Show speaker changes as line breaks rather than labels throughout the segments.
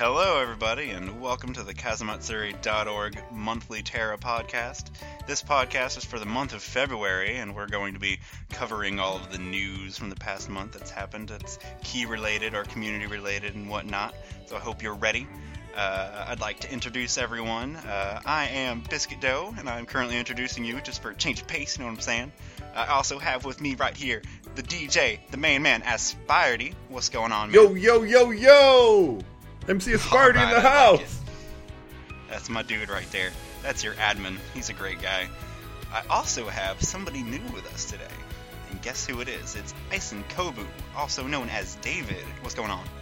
Hello, everybody, and welcome to the Kazumatsuri.org monthly Terra podcast. This podcast is for the month of February, and we're going to be covering all of the news from the past month that's happened. It's key-related or community-related and whatnot, so I hope you're ready. I'd like to introduce everyone. I am Biscuit Dough, and I'm currently introducing you just for a change of pace, you know what I'm saying? I also have with me right here the DJ, the main man, Aspirety. What's going on, man?
Yo, yo, yo, yo! MC Aspirety in the house!
Like that's my dude right there. That's your admin. He's a great guy. I also have somebody new with us today. And guess who it is? It's Ison Kobu, also known as David. What's going on?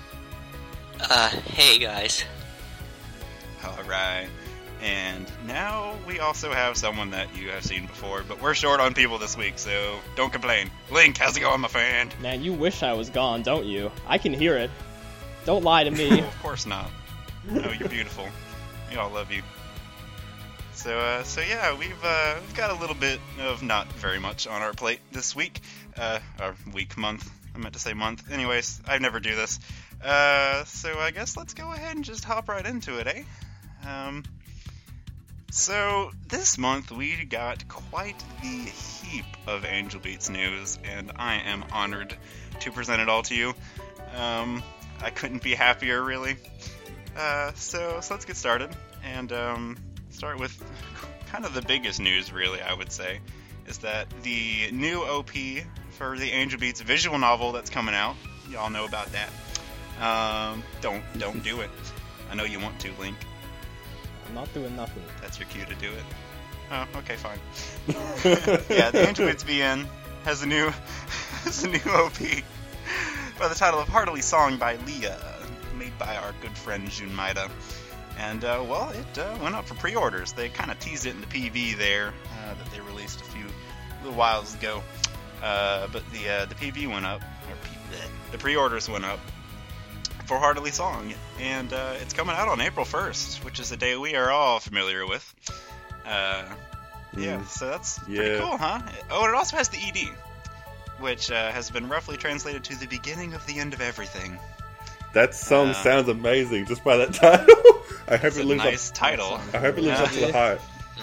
Hey guys.
Alright. And now we also have someone that you have seen before, but we're short on people this week, so don't complain. Link, how's it going, my friend?
Man, you wish I was gone, don't you? I can hear it. Don't lie to me.
Oh, of course not. No, you're beautiful. We all love you. So yeah, we've got a little bit of not very much on our plate this week. Our month. I meant to say month. Anyways, I never do this. So I guess let's go ahead and just hop right into it, eh? So this month we got quite the heap of Angel Beats news, and I am honored to present it all to you. I couldn't be happier, really. So let's get started, and start with kind of the biggest news, really, I would say, is that the new OP for the Angel Beats visual novel that's coming out, y'all know about that. Don't do it. I know you want to, Link.
I'm not doing nothing.
That's your cue to do it. Oh, okay, fine. Yeah, the Angel Beats VN has a new OP by the title of Heartily Song by Leah, made by our good friend Jun Maeda. And, well, it went up for pre-orders. They kind of teased it in the PV there that they released a little whiles ago. But the PV went up, the pre-orders went up for Heartily Song. And it's coming out on April 1st, which is a day we are all familiar with. Yeah, so that's pretty cool, huh? Oh, and it also has the ED, which has been roughly translated to the beginning of the end of everything.
That song sounds amazing just by that title. I hope it lives
nice
up.
Title.
I hope it lives up to the hype.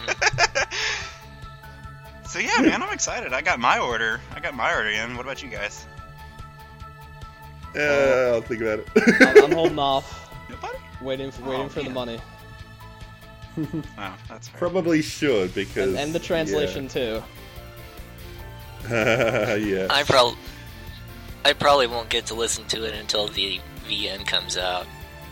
So yeah, man, I'm excited. I got my order in. What about you guys?
I'll think about it.
I'm holding off.
Nobody?
Waiting for the money.
Oh, that's fair.
Probably should, because...
And the translation, too.
Yeah.
I probably won't get to listen to it until the VN comes out.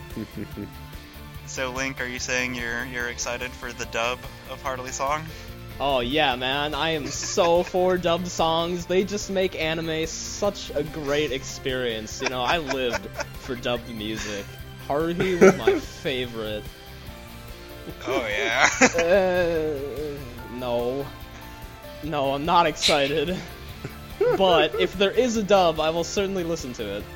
So, Link, are you saying you're excited for the dub of Heartily Song?
Oh yeah, man, I am so for dubbed songs. They just make anime such a great experience. You know, I lived for dubbed music. Haruhi was my favorite.
Oh yeah.
No, I'm not excited. But if there is a dub, I will certainly listen to it.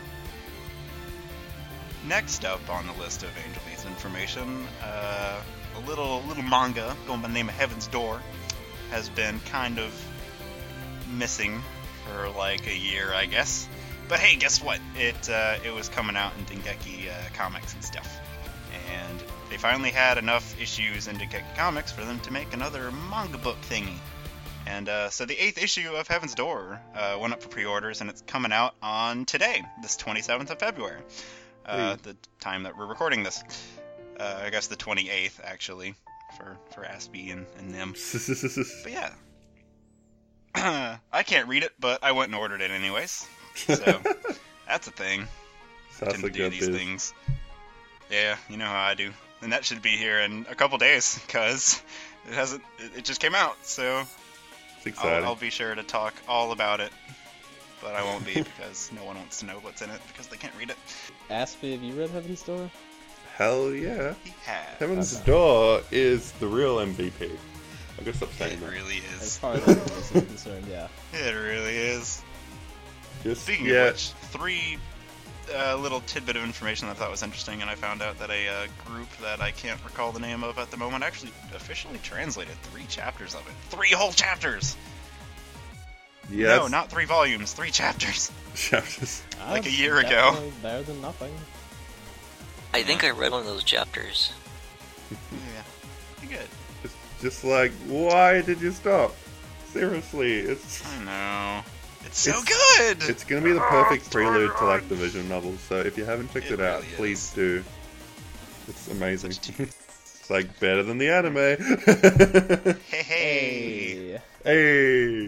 Next up on the list of Angel Beats information, a little manga going by the name of Heaven's Door has been kind of missing for like a year, I guess. But hey, guess what? It was coming out in Dengeki Comics and stuff. And they finally had enough issues in Dengeki Comics for them to make another manga book thingy. And so the 8th issue of Heaven's Door went up for pre-orders, and it's coming out on today, this 27th of February. The time that we're recording this. I guess the 28th, actually, for Aspie and them. But yeah. I can't read it, but I went and ordered it anyways. So, that's a thing. I tend to do these things. Yeah, you know how I do. And that should be here in a couple days, because it just came out, so
It's exciting.
I'll be sure to talk all about it. But I won't be, because no one wants to know what's in it, because they can't read it.
Aspie, have you read Heaven's Door?
Hell yeah.
He has.
Heaven's Door is the real MVP. I guess I'm saying
It
that.
really
As
is.
far as I'm concerned, yeah.
It really is.
Just,
Speaking of which, 3 little tidbit of information that I thought was interesting, and I found out that a group that I can't recall the name of at the moment actually officially translated 3 chapters of it. 3 whole chapters!
Yes.
No, not 3 volumes, 3 chapters.
Chapters.
Like a year ago.
Better than nothing.
I think I read one of those chapters.
Yeah, pretty good.
It's just like, why did you stop? Seriously,
I know. It's so good!
It's going to be the perfect prelude to like the visual novel, so if you haven't checked it out,
really
please do. It's amazing.
Such
It's like better than the anime.
Hey.
Hey!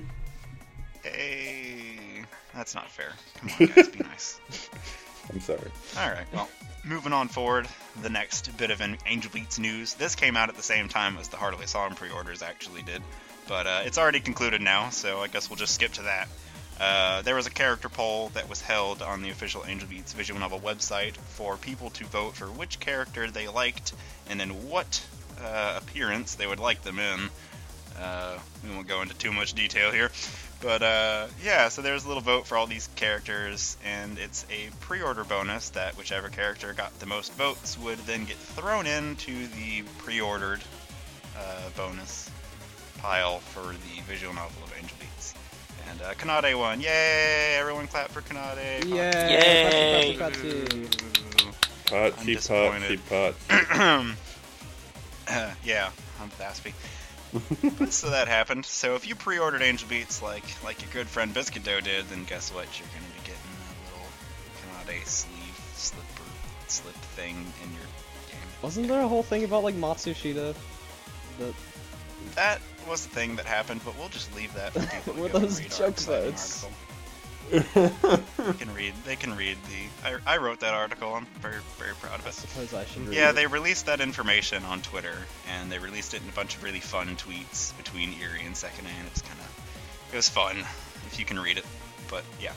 Hey. That's not fair. Come on, guys, be nice.
I'm sorry.
Alright, well, moving on forward, the next bit of Angel Beats news. This came out at the same time as the Heartily Song pre-orders actually did, but it's already concluded now, so I guess we'll just skip to that. There was a character poll that was held on the official Angel Beats visual novel website for people to vote for which character they liked and in what appearance they would like them in. We won't go into too much detail here, but yeah, so there's a little vote for all these characters, and it's a pre-order bonus that whichever character got the most votes would then get thrown into the pre-ordered bonus pile for the visual novel of Angel Beats. And Kanade won. Yay! Everyone clap for Kanade.
Yay!
Party.
Yeah, I'm Baspy. So that happened. So if you pre-ordered Angel Beats like your good friend Biscuit Dough did, then guess what? You're going to be getting a little Kanade slip thing in your game.
Wasn't there a whole thing about like Matsushita?
That was the thing that happened, but we'll just leave that for people to
Were
go
those
and read our
joke
exciting
votes?
article. They can read the. I wrote that article. I'm very, very proud of
I
it.
suppose I should read
Yeah,
it.
they released that information on Twitter, and they released it in a bunch of really fun tweets between Erie and Second Hand. It was fun if you can read it, but yeah.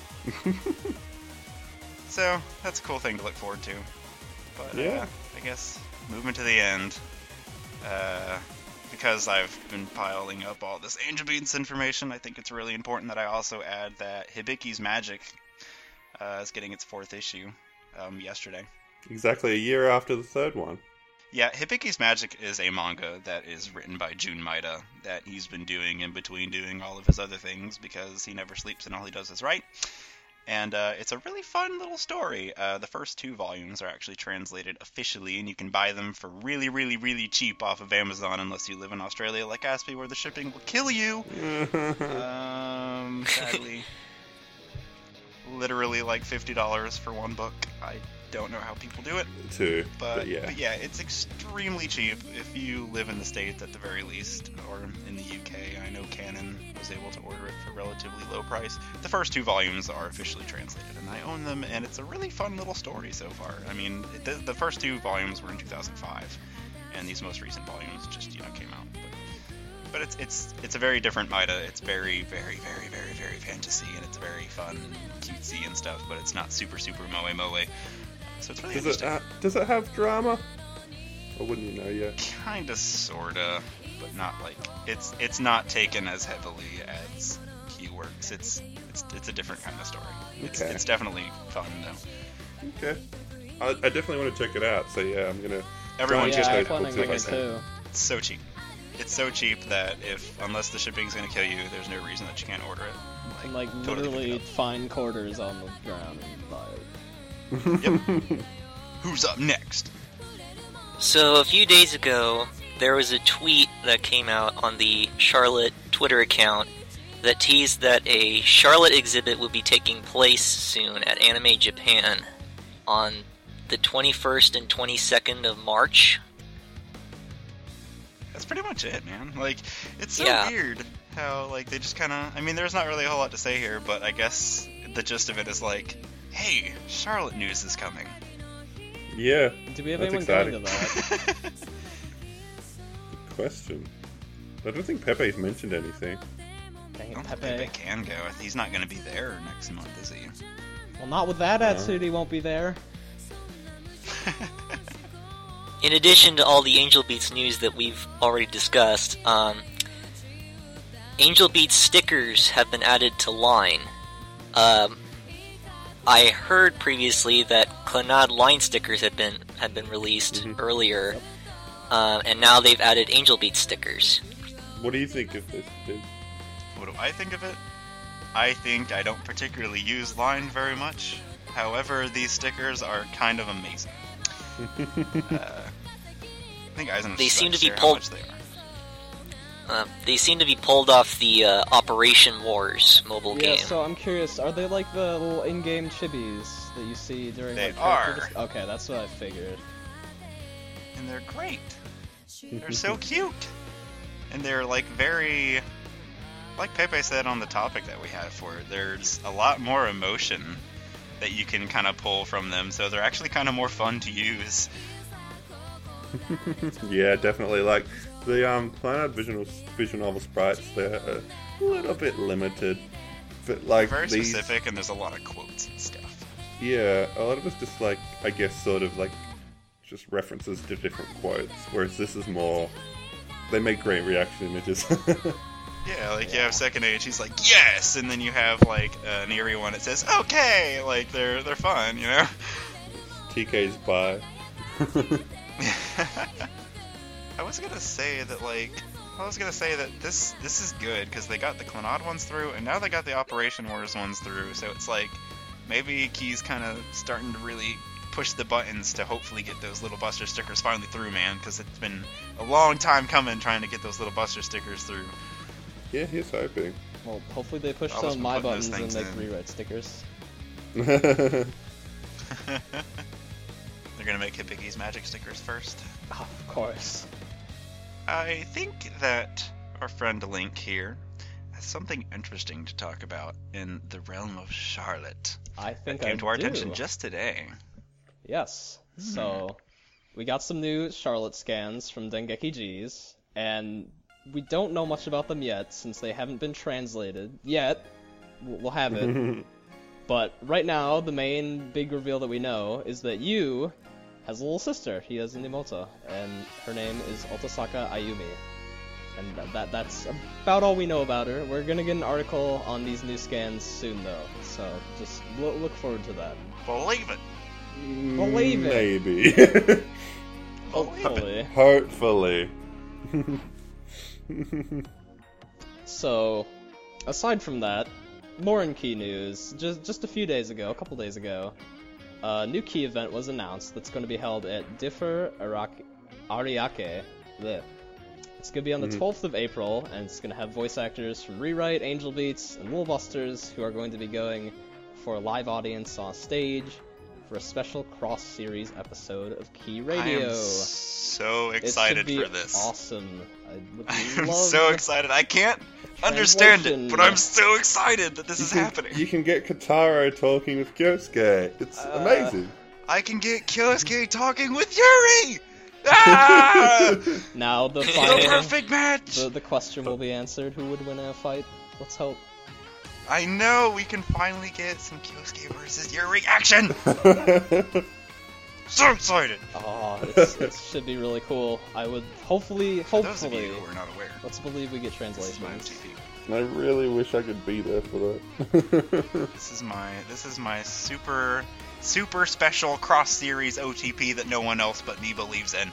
So that's a cool thing to look forward to. But
Yeah.
I guess moving to the end. Because I've been piling up all this Angel Beats information, I think it's really important that I also add that Hibiki's Magic is getting its 4th issue yesterday.
Exactly a year after the third one.
Yeah, Hibiki's Magic is a manga that is written by Jun Maeda that he's been doing in between doing all of his other things because he never sleeps and all he does is write. And it's a really fun little story. The first 2 volumes are actually translated officially, and you can buy them for really, really, really cheap off of Amazon unless you live in Australia like Aspie, where the shipping will kill you. Sadly. Literally like $50 for one book. I don't know how people do it.
Too.
But
yeah.
It's extremely cheap if you live in the States at the very least, or in the UK. I know Canon was able to order it for a relatively low price. The first 2 volumes are officially translated, and I own them, and it's a really fun little story so far. I mean, the first 2 volumes were in 2005, and these most recent volumes just, came out. But it's a very different Maeda. It's very, very, very, very, very fantasy, and it's very fun and cutesy and stuff, but it's not super, super moe. So it's really interesting.
Does it have drama? Or wouldn't you know yet?
Kinda, sorta, but not like it's not taken as heavily as Key Works. It's a different kind of story.
Okay.
It's definitely fun though.
Okay. I definitely want to check it out, so yeah, I'm gonna...
Everyone
Don't
just
yeah, I
those
plan on
books
getting
if I
it
can.
too.
It's so cheap. It's so cheap that unless the shipping's gonna kill you, there's no reason that you can't order it.
And like
totally
literally
pick it
find quarters on the ground and buy it.
Yep. Who's up next?
So a few days ago, there was a tweet that came out on the Charlotte Twitter account that teased that a Charlotte exhibit would be taking place soon at Anime Japan on the 21st and 22nd of March.
That's pretty much it, man. Like, it's so
Yeah.
weird how, like, they just kind of... I mean, there's not really a whole lot to say here, but I guess the gist of it is like, hey, Charlotte news is coming.
Yeah.
Do we have
That's
anyone
exciting.
going to that?
Good question. I don't think Pepe's mentioned anything.
Dang
I
it,
don't think
Pepe.
Pepe can go. He's not going to be there next month, is he?
Well, not with that attitude, he won't be there.
In addition to all the Angel Beats news that we've already discussed, Angel Beats stickers have been added to Line. I heard previously that Clannad Line stickers had been released earlier, and now they've added Angel Beats stickers.
What do you think of this, dude?
What do I think of it? I think I don't particularly use Line very much. However, these stickers are kind of amazing. I think Eisen
They seem to be
how
pulled-
much they are.
They seem to be pulled off the Operation Wars mobile
Yeah,
game.
so I'm curious, are they like the little in-game chibis that you see during
They
like character
are.
Okay, that's what I figured.
And they're great. They're so cute. And they're like very, like Pepe said on the topic that we had for it, there's a lot more emotion that you can kind of pull from them, so they're actually kind of more fun to use.
Yeah, definitely. Like the Planet visual novel sprites, they're a little bit limited, but like
Very
these,
specific, and there's a lot of quotes and stuff.
yeah, a lot of it's just like, I guess, sort of like just references to different quotes, whereas this is more. They make great reaction images.
Yeah, like you have Second Age, he's like, yes! And then you have like an eerie one that says, okay! Like they're fun, you know?
TK's by.
I was gonna say that this is good because they got the Clannad ones through, and now they got the Operation Wars ones through. So it's like maybe Key's kind of starting to really push the buttons to hopefully get those little Buster stickers finally through, man. Because it's been a long time coming trying to get those little Buster stickers through.
Yeah, he's hoping.
Well, hopefully they push
I'll
some
just
of my
put those
buttons and
things
make
in.
rewrite stickers.
They're gonna make Hippiki's magic stickers first.
Oh, of course.
I think that our friend Link here has something interesting to talk about in the realm of Charlotte.
I think
That came
I
to our
do.
attention just today.
Yes. So, we got some new Charlotte scans from Dengeki G's, and we don't know much about them yet, since they haven't been translated yet. We'll have it. But right now, the main big reveal that we know is that Yu has a little sister. He has an Imota, and her name is Otasaka Ayumi. And that's about all we know about her. We're gonna get an article on these new scans soon, though, so just look forward to that.
Believe it!
Believe it.
Maybe.
Hopefully.
Hopefully.
So, aside from that, more in Key news. Just a few days ago, a couple days ago, a new Key event was announced that's going to be held at Differ Ariake. Bleh. It's going to be on the 12th of April, and it's going to have voice actors from Rewrite, Angel Beats, and Little Busters who are going to be going for a live audience on stage for a special cross-series episode of Key Radio.
I am so
It should
excited
be
for this.
awesome. I would
I'm
love
so excited. I can't understand it,
translation.
but I'm so excited that this is happening.
You can get Kataro talking with Kyosuke. It's amazing.
I can get Kyosuke talking with Yuri! Ah!
Now the
The
final,
perfect match!
the question will be answered. Who would win in a fight? Let's hope.
I know, we can finally get some Kyosuke versus Yuri action! So excited!
Oh, it should be really cool. I would hopefully,
Those of you who are not aware,
let's believe we get
this is my
translations.
OTP.
I really wish I could be there for that.
This is my super special cross series OTP that no one else but me believes in.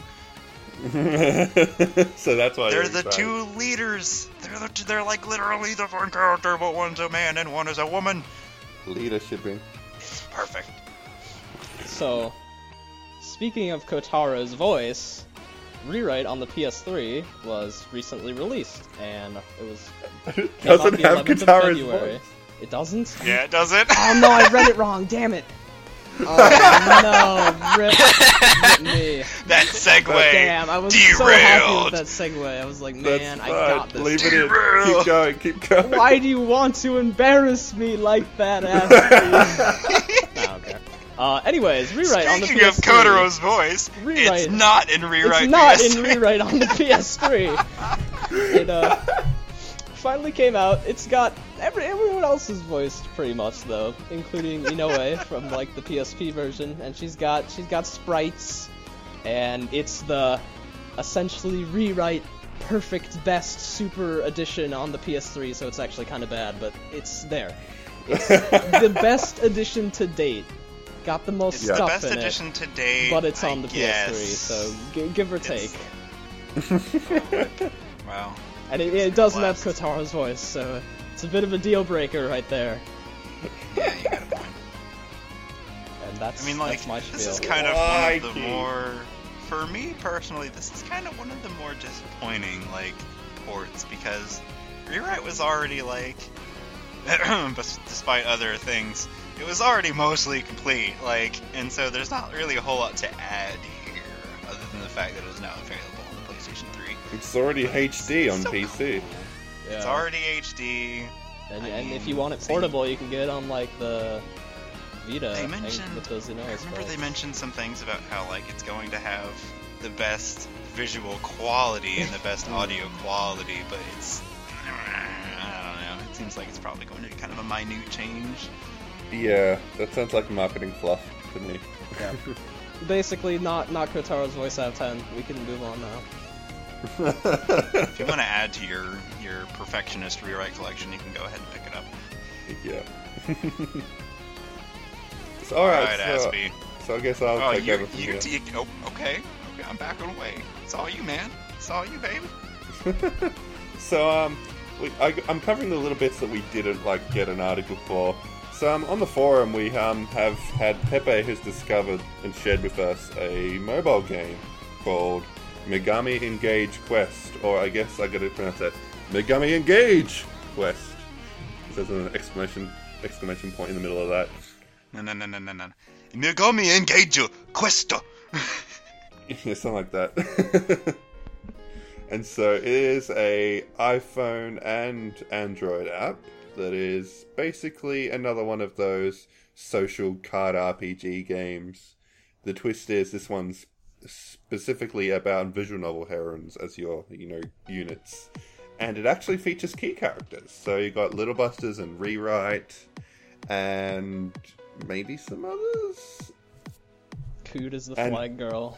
So that's why
They're
you're
the
excited.
two leaders. They're like literally the same character, but one's a man and one is a woman.
Leadershiping.
It's perfect.
So, speaking of Kotaro's voice, Rewrite on the PS3 was recently released, and it was came out
Doesn't
the
have
11th of
Kataro's
February.
voice.
It doesn't?
Yeah, it does it.
Oh no, I read it wrong. Damn it. Oh no, rip me.
That segue.
Damn, I was so happy
Derailed.
with that segue. I was like,
That's
man, I
fine.
got this.
Leave it in.
Derail.
Keep going. Keep going.
Why do you want to embarrass me like that, Ashley? No, okay. Anyways, Rewrite on the
Speaking of
PS3.
Kotaro's voice,
Rewrite.
it's not in Rewrite.
It's not
PS3.
in Rewrite on the PS3. It finally came out. It's got everyone else's voiced pretty much though, including Inoue from like the PSP version, and she's got sprites, and it's the essentially Rewrite perfect best super edition on the PS3, so it's actually kind of bad, but it's there. It's the best edition to date. Got the most
It's the
stuff
best
in
edition
it,
to date,
but it's
I
on the
guess.
PS3, so give or take.
Wow.
And it doesn't have
Blast.
Kotaro's voice, so it's a bit of a deal breaker right there.
Yeah, you got a point.
and that's
I mean, like,
that's my
this
spiel.
is kind of one of the
Crikey.
more, for me personally, this is kind of one of the more disappointing, like, ports, because Rewrite was already, like, despite other things, it was already mostly complete, like, and so there's not really a whole lot to add here, other than the fact that it is now available on the PlayStation 3.
It's already HD on
So
PC.
Yeah.
It's already HD.
And if you want it portable, you can get it on like the Vita.
They
and
mentioned,
with those,
I remember they mentioned some things about how, like, it's going to have the best visual quality and the best audio quality, but it's, I don't know, it seems like it's probably going to be kind of a minute change.
Yeah, that sounds like marketing fluff to me.
Yeah. Basically, not Kotaro's voice out of 10. We can move on now.
If you want to add to your perfectionist Rewrite collection, you can go ahead and pick it up.
Yeah. So, alright, so,
Aspie.
so I guess I'll
Oh,
take over from here.
Okay, I'm backing away. It's all you, man. It's all you, baby.
So, I'm covering the little bits that we didn't, like, get an article for. So, on the forum, we, have had Pepe who's discovered and shared with us a mobile game called Megami Engage Quest, or I guess I gotta pronounce that, Megami Engage Quest. There's an exclamation point in the middle of that.
No. Megami Engage Quest.
Yeah, something like that. And so it is a iPhone and Android app that is basically another one of those social card RPG games. The twist is this one's specifically about visual novel heroines as your, units. And it actually features key characters. So you got Little Busters and Rewrite and maybe some others.
Coot is the
And-
flag girl.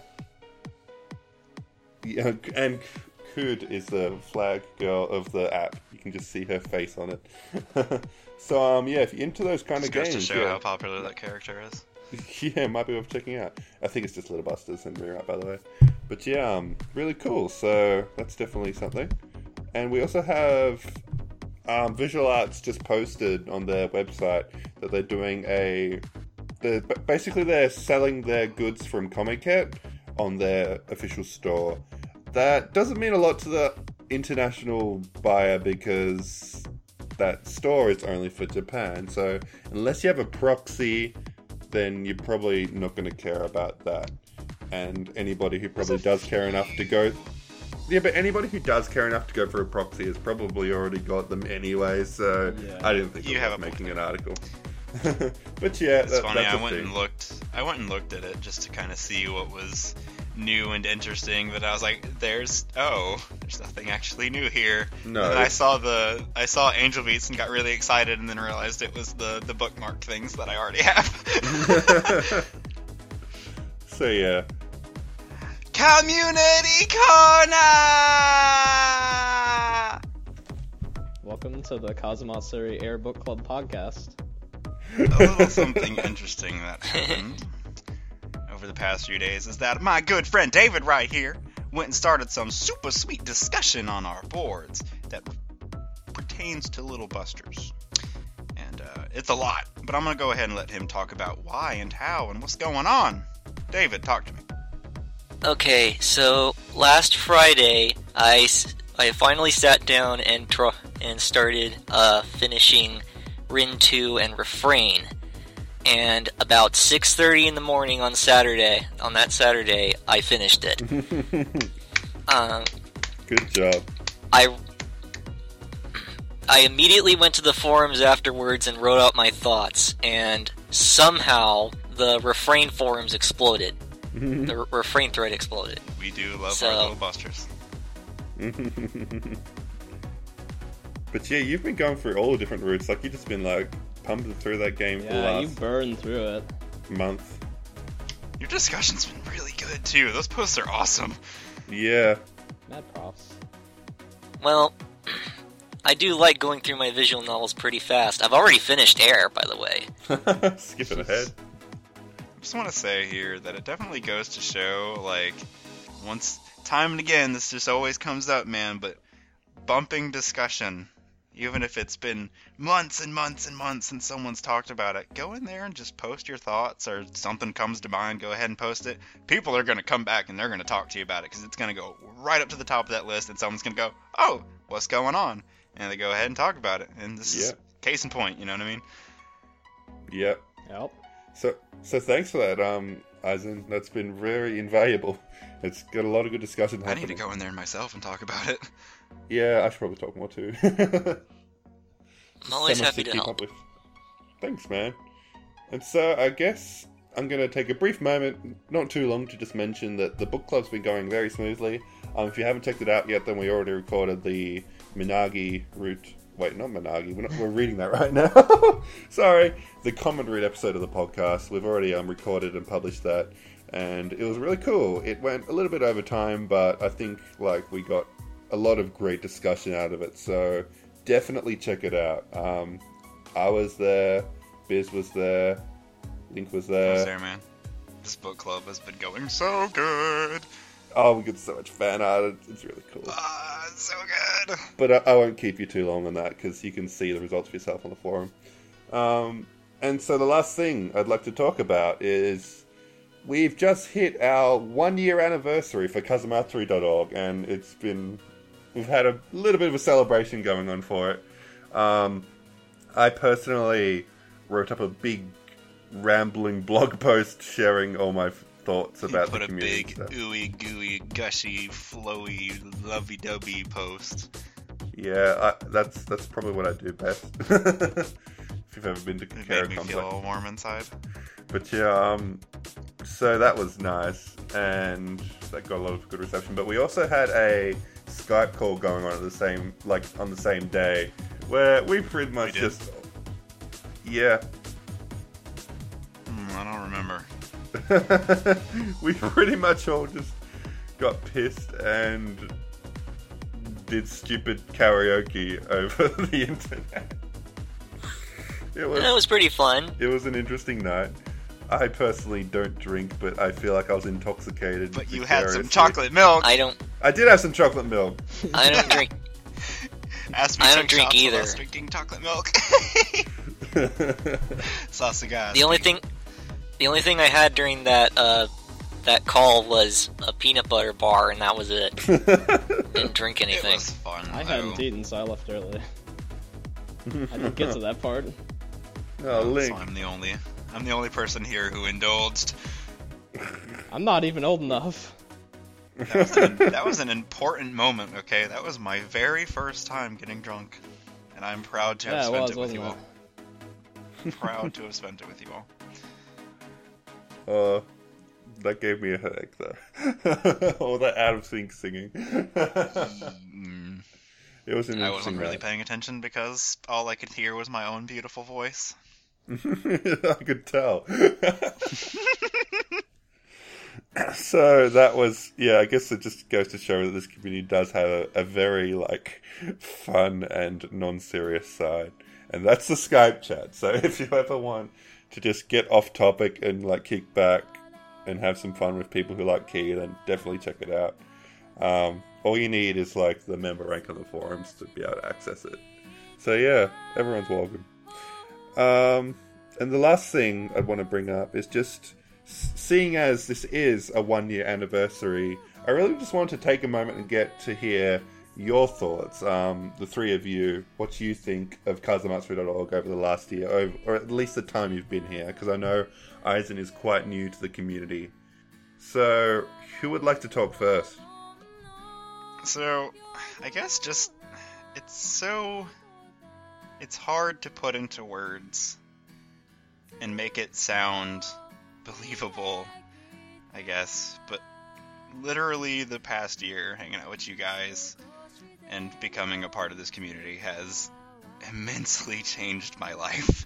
Yeah, and Kud is the flag girl of the app. You can just see her face on it. So, yeah, if you're into those kind
Just
of
goes
games,
to show
yeah.
how popular that character is.
Yeah, might be worth checking out. I think it's just Little Busters and Rewrite, by the way. But yeah, really cool. So that's definitely something. And we also have Visual Arts just posted on their website that they're doing they're selling their goods from Comiket on their official store. That doesn't mean a lot to the international buyer because that store is only for Japan. So unless you have a proxy, then you're probably not going to care about that. And anybody who probably does care enough to go... Yeah, but anybody who does care enough to go for a proxy has probably already got them anyway, so
Yeah.
I didn't think
You
it
have
was
a point
making
there.
an article. But yeah,
It's funny.
that's
I
a
went
thing.
and looked at it just to kind of see what was new and interesting. But I was like, "There's nothing actually new here."
No.
And then I saw Angel Beats and got really excited, and then realized it was the bookmarked things that I already have.
So yeah.
Community Corner.
Welcome to the Kazumatsuri Air Book Club podcast.
A little something interesting that happened over the past few days is that my good friend David right here went and started some super sweet discussion on our boards that pertains to Little Busters. And it's a lot, but I'm going to go ahead and let him talk about why and how and what's going on. David, talk to me.
Okay, so last Friday, I finally sat down and started finishing Rin 2 and Refrain. And about 6:30 in the morning on that Saturday, I finished it.
Good job.
I immediately went to the forums afterwards and wrote out my thoughts, and somehow the Refrain forums exploded. The Refrain thread exploded.
We do love
So-
our Little Busters.
But yeah, you've been going through all the different routes. Like, you've just been, like, pumping through that game for the
Yeah, you
last
burned through it.
month.
Your discussion's been really good, too. Those posts are awesome.
Yeah.
Mad props.
Well, I do like going through my visual novels pretty fast. I've already finished Air, by the way.
Skipping ahead.
I just want to say here that it definitely goes to show, like, once, time and again, this just always comes up, man, but bumping discussion Even if it's been months and months and months and someone's talked about it, go in there and just post your thoughts, or something comes to mind, go ahead and post it. People are going to come back and they're going to talk to you about it, because it's going to go right up to the top of that list, and someone's going to go, oh, what's going on? And they go ahead and talk about it. And this is case in point, you know what I mean?
Yep.
Yep.
So thanks for that, Eisen. That's been very invaluable. It's got a lot of good discussion happening.
I need to go in there myself and talk about it.
Yeah, I should probably talk more too.
I'm always
So much
happy to
keep
help.
up with. Thanks, man. And so I guess I'm going to take a brief moment, not too long, to just mention that the book club's been going very smoothly. If you haven't checked it out yet, then we already recorded the Minagi route. Wait, not Minagi. We're reading that right now. Sorry. The Common Root episode of the podcast. We've already recorded and published that. And it was really cool. It went a little bit over time, but I think we got a lot of great discussion out of it. So definitely check it out. I was there. Biz was there. Link was
I
there.
was there, man. This book club has been going so good.
Oh, we get so much fan art. It's really cool.
It's so good.
But I won't keep you too long on that, because you can see the results for yourself on the forum. And so the last thing I'd like to talk about is we've just hit our 1-year anniversary for Kazumatsuri.org, and we've had a little bit of a celebration going on for it. I personally wrote up a big rambling blog post sharing all my thoughts about the community.
You put a big ooey gooey gushy flowy lovey dovey post.
Yeah, that's probably what I do best. If you've ever been to
It
Kara
made me
Complex.
feel all warm inside.
But yeah, so that was nice, and that got a lot of good reception. But we also had a Skype call going on at the same day, where we pretty much
did?
just, yeah,
I don't remember.
we pretty much all just got pissed and did stupid karaoke over the internet.
That was pretty fun.
It was an interesting night. I personally don't drink, but I feel like I was intoxicated.
But you had some
vicariously.
chocolate milk.
I did have some chocolate milk.
I don't drink.
Asked me
I
to
don't
take
drink
shots while I
either.
was drinking chocolate milk. Sausagas.
The only thing I had during that call was a peanut butter bar, and that was it. Didn't drink
It
anything.
was fun.
I
though.
hadn't eaten, so I left early. I didn't get to that part.
Oh, Link.
So I'm the only person here who indulged.
I'm not even old enough.
That was an important moment, okay? That was my very first time getting drunk. And I'm proud to have
Yeah, it
spent
was,
it with
wasn't
you
it?
all. Proud to have spent it with you all.
That gave me a headache, though. All that out of sync singing. It was an
I
interesting
wasn't really
night.
paying attention because all I could hear was my own beautiful voice.
I could tell. So that was, yeah, I guess it just goes to show that this community does have a very, fun and non-serious side. And that's the Skype chat. So if you ever want to just get off topic and, kick back and have some fun with people who like Key, then definitely check it out. All you need is, the member rank on the forums to be able to access it. So yeah, everyone's welcome. And the last thing I want to bring up is just, seeing as this is a 1-year anniversary, I really just want to take a moment and get to hear your thoughts, the three of you, what you think of Kazumatsuri.org over the last year, or at least the time you've been here, because I know Eisen is quite new to the community. So, who would like to talk first?
So, I guess it's hard to put into words and make it sound believable, I guess, but literally the past year hanging out with you guys and becoming a part of this community has immensely changed my life.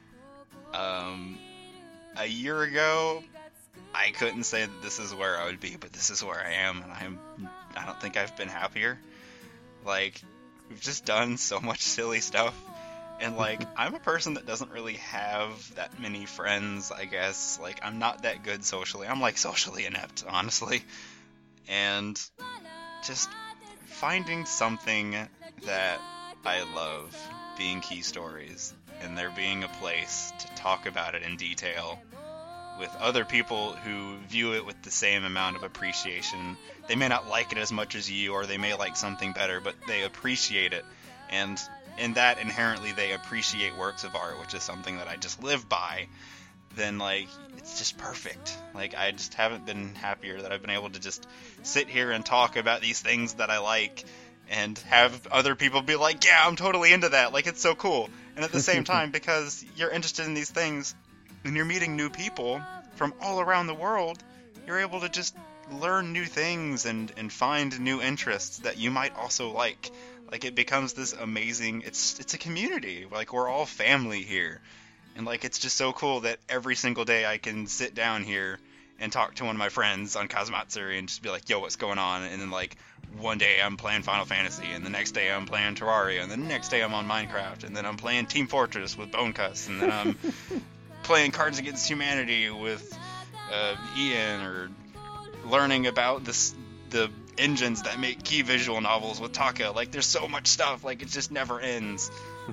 A year ago, I couldn't say that this is where I would be, but this is where I am, and I don't think I've been happier. We've just done so much silly stuff, and I'm a person that doesn't really have that many friends, I guess. I'm not that good socially. I'm socially inept, honestly. And just finding something that I love being Key Stories, and there being a place to talk about it in detail with other people who view it with the same amount of appreciation. They may not like it as much as you, or they may like something better, but they appreciate it. And in that, inherently, they appreciate works of art, which is something that I just live by. Then, like, it's just perfect. Like, I just haven't been happier that I've been able to just sit here and talk about these things that I like and have other people be like, yeah, I'm totally into that. Like, it's so cool. And at the same time, because you're interested in these things and you're meeting new people from all around the world, you're able to just learn new things and find new interests that you might also like. Like, it becomes this amazing, it's a community. Like, we're all family here. And, like, it's just so cool that every single day I can sit down here and talk to one of my friends on Kazamatsuri and just be like, yo, what's going on? And then, like, one day I'm playing Final Fantasy, and the next day I'm playing Terraria, and the next day I'm on Minecraft, and then I'm playing Team Fortress with Bonecuss, and then I'm playing Cards Against Humanity with Ian, or learning about the engines that make key visual novels with Taka. Like, there's so much stuff. Like, it just never ends.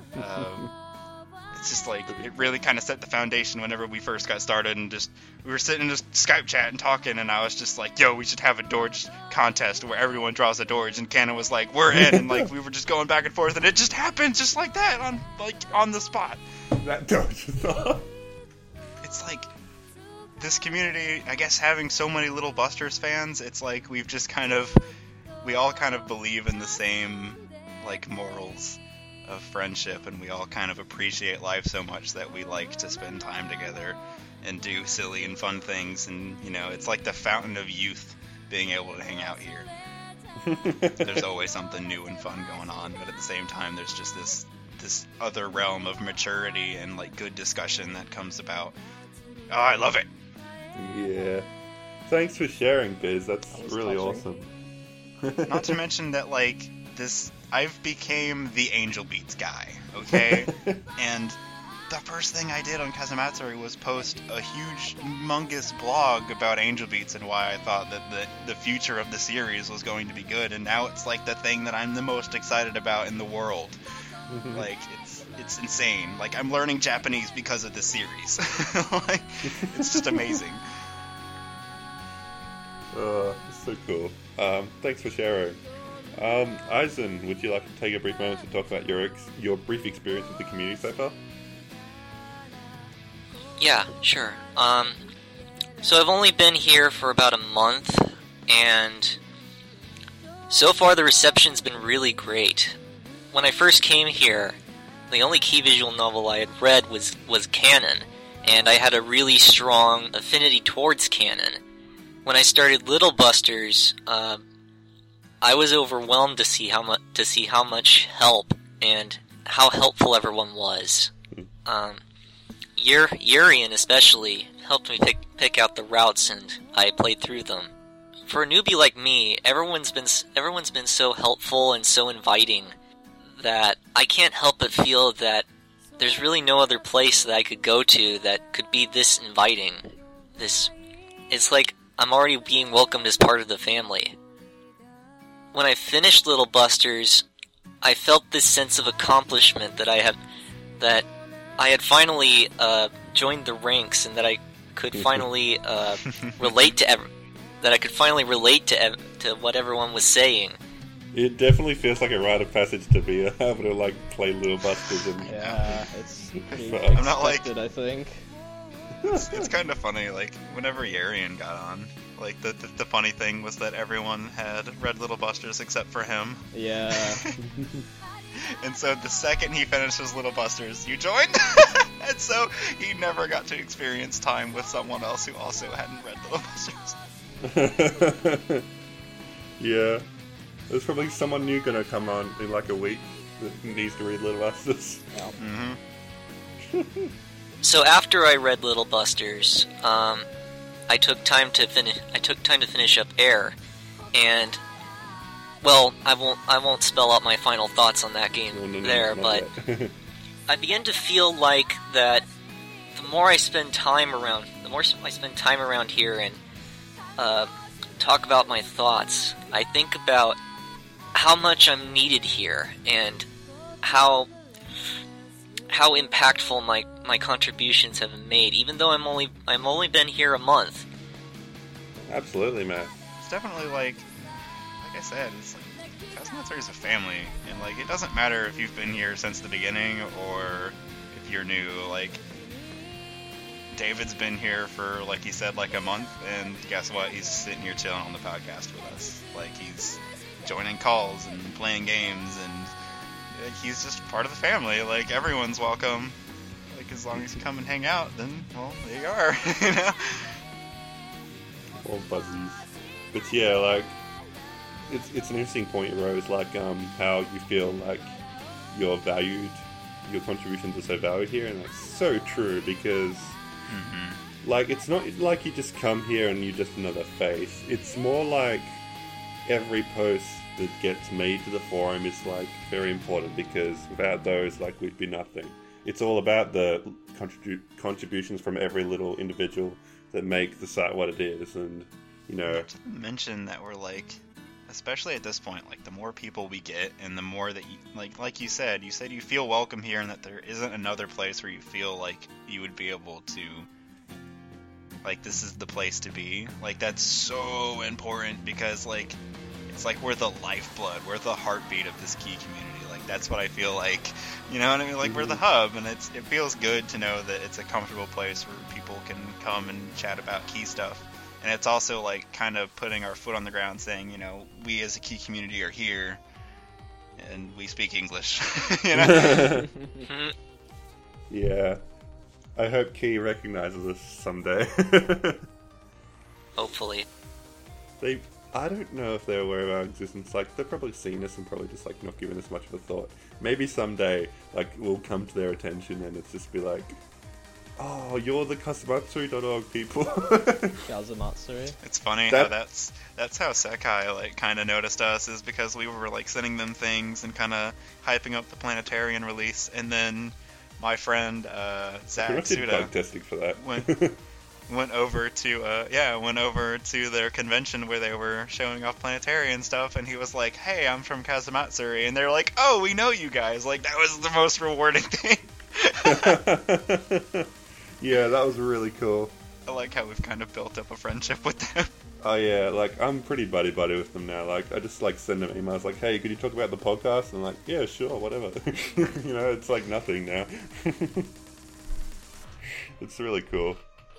It's just like, it really kind of set the foundation whenever we first got started, and just we were sitting in just Skype chat and talking, and I was just like, yo, we should have a Dorge contest where everyone draws a Dorge, and Cannon was like, we're in, and like we were just going back and forth, and it just happened just like that on the spot.
That Dorge is on.
It's like, this community, I guess, having so many Little Busters fans, it's like we all kind of believe in the same, like, morals of friendship, and we all kind of appreciate life so much that we like to spend time together and do silly and fun things, and, you know, it's like the fountain of youth being able to hang out here. There's always something new and fun going on, but at the same time, there's just this other realm of maturity and, like, good discussion that comes about. Oh, I love it!
Yeah. Thanks for sharing, Biz. That's really
touching.
awesome.
Not to mention that, like, I've became the Angel Beats guy, okay? And the first thing I did on Kazamatsuri was post a huge, humongous blog about Angel Beats and why I thought that the future of the series was going to be good, and now it's like the thing that I'm the most excited about in the world. Like, it's insane. Like, I'm learning Japanese because of this series. Like, it's just amazing.
So cool. Thanks for sharing. Aizen, would you like to take a brief moment to talk about your brief experience with the community so far?
Yeah, sure. So I've only been here for about a month, and so far the reception's been really great. When I first came here, the only key visual novel I had read was Canon, and I had a really strong affinity towards Canon. When I started Little Busters, I was overwhelmed to see how much help and how helpful everyone was. Urian especially helped me pick out the routes, and I played through them. For a newbie like me, everyone's been so helpful and so inviting that I can't help but feel that there's really no other place that I could go to that could be this inviting. It's like I'm already being welcomed as part of the family. When I finished Little Busters, I felt this sense of accomplishment that I had finally joined the ranks, and that I could finally relate to what everyone was saying.
It definitely feels like a rite of passage to be able to, like, play Little Busters and...
Yeah, it's pretty
I'm not like...
expected, I think.
It's kind of funny, like, whenever Yarian got on, like, the funny thing was that everyone had read Little Busters except for him.
Yeah.
And so the second he finished his Little Busters, you joined? And so he never got to experience time with someone else who also hadn't read Little Busters.
Yeah. There's probably someone new gonna come on in like a week that needs to read Little Busters.
Yeah.
Mm-hmm.
So after I read Little Busters, I took time to finish up Air, and well, I won't spell out my final thoughts on that game but I began to feel like that the more I spend time around here and talk about my thoughts, I think about how much I'm needed here and how impactful my contributions have been made, even though I'm only been here a month.
Absolutely, man.
It's definitely like I said, it's like Kazumatsuri is a family, and like it doesn't matter if you've been here since the beginning or if you're new. Like David's been here for, like he said, like a month, and guess what? He's sitting here chilling on the podcast with us. Like he's joining calls and playing games, and he's just part of the family. Like everyone's welcome. Like as long as you come and hang out, then well, there you are. You know.
All fuzzies. But yeah, like it's an interesting point, Rose. Like how you feel like you're valued, your contributions are so valued here, and that's so true because. Like, it's not like you just come here and you're just another face. It's more like every post that gets made to the forum is, like, very important because without those, like, we'd be nothing. It's all about the contributions from every little individual that make the site what it is, and, you know...
Not to mention that we're, like, especially at this point, like, the more people we get and the more that you... Like you said you feel welcome here and that there isn't another place where you feel like you would be able to... Like, this is the place to be. Like, that's so important because, like, it's like we're the lifeblood. We're the heartbeat of this key community. Like, that's what I feel like. You know what I mean? Like, we're the hub, and it feels good to know that it's a comfortable place where people can come and chat about key stuff. And it's also, like, kind of putting our foot on the ground saying, you know, we as a key community are here, and we speak English. You know?
Yeah. I hope Key recognizes us someday.
Hopefully.
I don't know if they're aware of our existence. Like, they've probably seen us and probably just, like, not given us much of a thought. Maybe someday, like, we'll come to their attention and it's just be like, oh, you're the Kazumatsuri.org people.
Kazumatsuri.
It's funny how that's how Sekai, like, kind of noticed us, is because we were, like, sending them things and kind of hyping up the Planetarian release, and then my friend Zach
Suda
bug
testing for that.
went over to their convention where they were showing off Planetarian stuff, and he was like, "Hey, I'm from Kazumatsuri," and they're like, "Oh, we know you guys." Like, that was the most rewarding thing.
Yeah, that was really cool.
I like how we've kind of built up a friendship with them.
Oh yeah, like, I'm pretty buddy-buddy with them now. Like, I just, like, send them emails like, hey, could you talk about the podcast? And I'm like, yeah, sure, whatever. You know, it's like nothing now. It's really cool.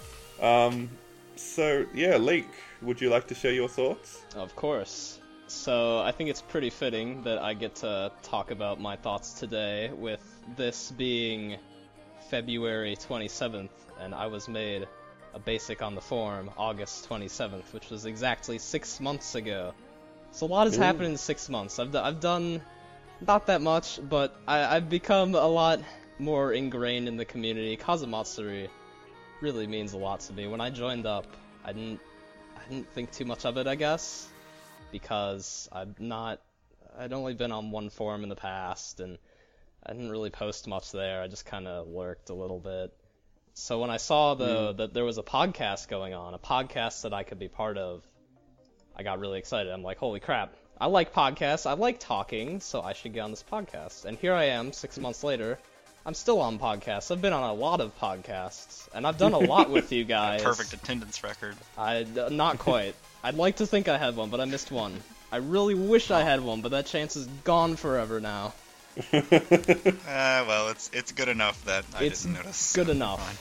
So, yeah, Leek, would you like to share your thoughts?
Of course. So, I think it's pretty fitting that I get to talk about my thoughts today, with this being February 27th, and I was made a basic on the forum August 27th, which was exactly 6 months ago. So a lot has happened in 6 months. I've done not that much, but I've become a lot more ingrained in the community. Kazumatsuri really means a lot to me. When I joined up, I didn't think too much of it, I guess, because I'd only been on one forum in the past, and I didn't really post much there. I just kind of lurked a little bit. So when I saw, though, that there was a podcast going on, a podcast that I could be part of, I got really excited. I'm like, holy crap, I like podcasts, I like talking, so I should get on this podcast. And here I am, 6 months later, I'm still on podcasts. I've been on a lot of podcasts, and I've done a lot with you guys.
Perfect attendance record.
Not quite. I'd like to think I had one, but I missed one. I really wish I had one, but that chance is gone forever now.
Well, it's good enough that I didn't notice.
It's good enough.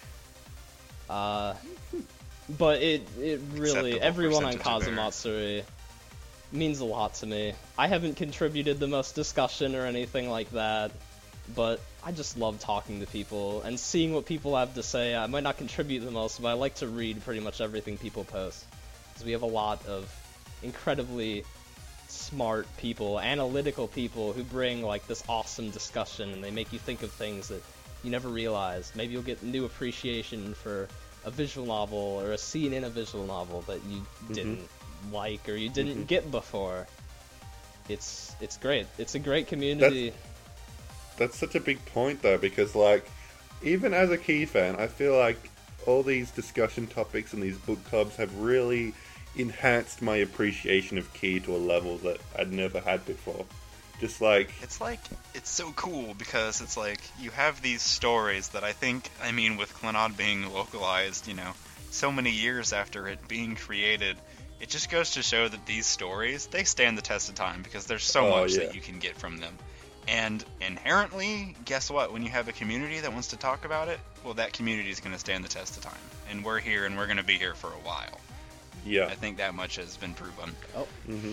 But it really, everyone on Kazumatsuri means a lot to me. I haven't contributed the most discussion or anything like that, but I just love talking to people and seeing what people have to say. I might not contribute the most, but I like to read pretty much everything people post, because we have a lot of incredibly smart people, analytical people, who bring, like, this awesome discussion, and they make you think of things that you never realized. Maybe you'll get new appreciation for a visual novel or a scene in a visual novel that you didn't like or you didn't get before. It's great. It's a great community.
That's such a big point, though, because, like, even as a Key fan, I feel like all these discussion topics and these book clubs have really enhanced my appreciation of Key to a level that I'd never had before. Just like,
it's so cool because it's like you have these stories that I mean, with Clannad being localized, so many years after it being created, it just goes to show that these stories, they stand the test of time because there's so much that you can get from them. And inherently, guess what? When you have a community that wants to talk about it, well, that community is going to stand the test of time. And we're here, and we're going to be here for a while.
yeah.
I think that much has been proven.
Oh.
Mm-hmm.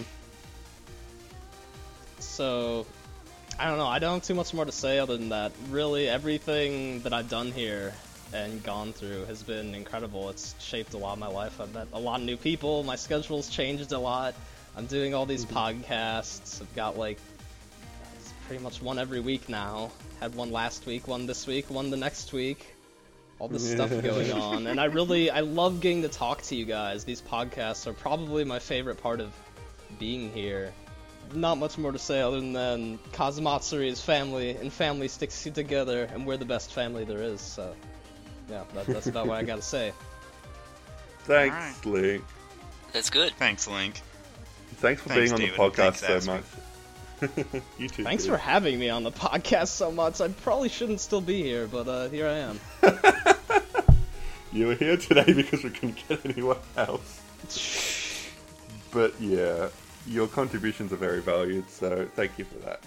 So, I don't know. I don't have too much more to say other than that. Really, everything that I've done here and gone through has been incredible. It's shaped a lot of my life. I've met a lot of new people. My schedule's changed a lot. I'm doing all these podcasts. I've got it's pretty much one every week now. Had one last week, one this week, one the next week. All this stuff going on. And I love getting to talk to you guys. These podcasts are probably my favorite part of being here. Not much more to say other than Kazamatsuri is family, and family sticks you together, and we're the best family there is, so yeah, that's about what I gotta say.
Thanks,
Alright.
Link.
That's good.
Thanks, Link.
Thanks for
Thanks,
being on
David,
the
and
podcast
thanks,
so much. You too.
Thanks
dude.
for having me on the podcast so much. I probably shouldn't still be here, but here I am.
You were here today because we couldn't get anyone else. But yeah, your contributions are very valued, so thank you for that.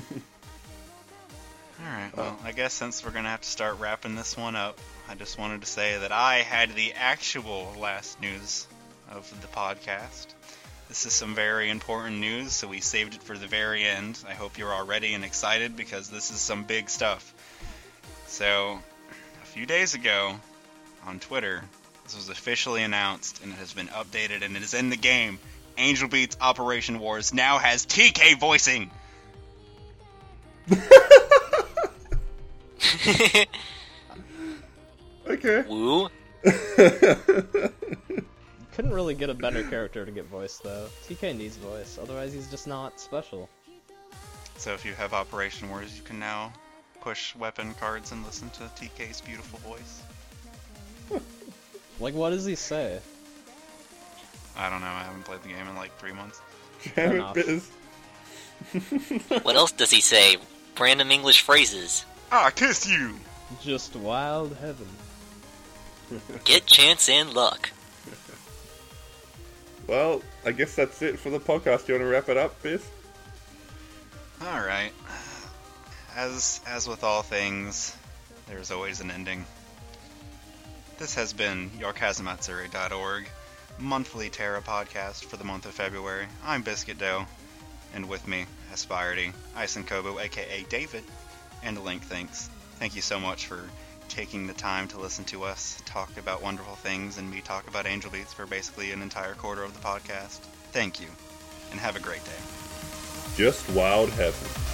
Alright, well, I guess since we're going to have to start wrapping this one up, I just wanted to say that I had the actual last news of the podcast. This is some very important news, so we saved it for the very end. I hope you're all ready and excited because this is some big stuff. So, a few days ago, on Twitter, this was officially announced and it has been updated and it is in the game. Angel Beats Operation Wars now has TK voicing!
Okay.
Woo.
Couldn't really get a better character to get voiced, though. TK needs voice, otherwise he's just not special.
So if you have Operation Wars, you can now push weapon cards and listen to TK's beautiful voice.
Like, what does he say?
I don't know, I haven't played the game in like 3 months.
Damn
enough.
it, Biz.
What else does he say? Random English phrases.
I kiss you!
Just wild heaven.
Get chance and luck.
Well, I guess that's it for the podcast. Do you want to wrap it up, Biz?
Alright. As with all things, there's always an ending. This has been your Kazamatsuri.org monthly Terra podcast for the month of February. I'm Biscuit Dough, and with me, Aspirity, Ison Kobu, aka David, and Link Thinks. Thank you so much for taking the time to listen to us talk about wonderful things and me talk about Angel Beats for basically an entire quarter of the podcast. Thank you, and have a great day.
Just wild heaven.